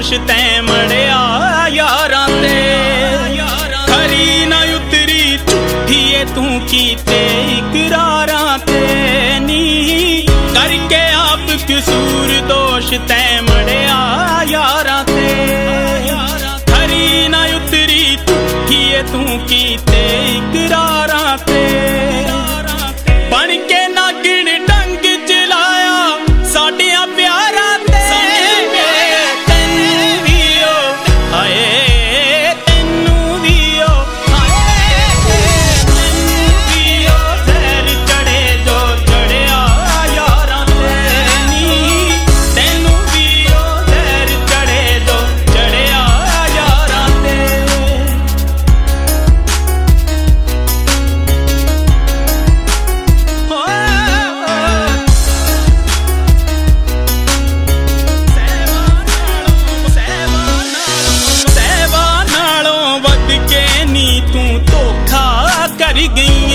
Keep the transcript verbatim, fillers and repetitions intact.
ਦੋਸ਼ ਤੈਂ ਮੜਿਆ ਯਾਰਾਂ ਤੇ। ਖਰੀ ਨਾ ਉਤਰੀ ਝੂਠੀਏ ਤੂੰ ਕੀਤੇ ਇਕਰਾਰਾਂ ਤੇ ਨੀ, ਕਰਕੇ ਆਪ ਕਸੂਰ ਦੋਸ਼ ਤੈਂ ਮੜਿਆ ਯਾਰਾਂ ਤੇ। ਖਰੀ ਨਾ ਉਤਰੀ ਝੂਠੀਏ ਤੂੰ ਕੀਤੇ ਇਕਰਾਰਾਂ ਤੇ। ਬਣ ਕੇ ਨਾਗਿਣ ਡੰਗ ਚਲਾਇਆ ਸਾਡਿਆਂ ਪਿਆਰਾਂ ਤੇ। ਤੈਨੂੰ ਵੀ ਓ ਹਾਏ, ਤੈਨੂੰ ਵੀ ਓ ਹਾਏ, ਤੈਨੂੰ ਵੀ ਓ ਜ਼ਹਿਰ ਚੜੇ ਜੋ ਚੜਿਆ ਯਾਰਾਂ ਤੇ ਨੀ, ਤੈਨੂੰ ਵੀ ਓ ਜ਼ਹਿਰ ਚੜੇ ਜੋ ਚੜਿਆ ਯਾਰਾਂ ਤੇ। ਸਹਿਬਾਂ ਨਾਲੋਂ ਵੱਧ ਕੇ ਨੀ ਤੂੰ ਧੋਖਾ ਕਰ ਗਈ।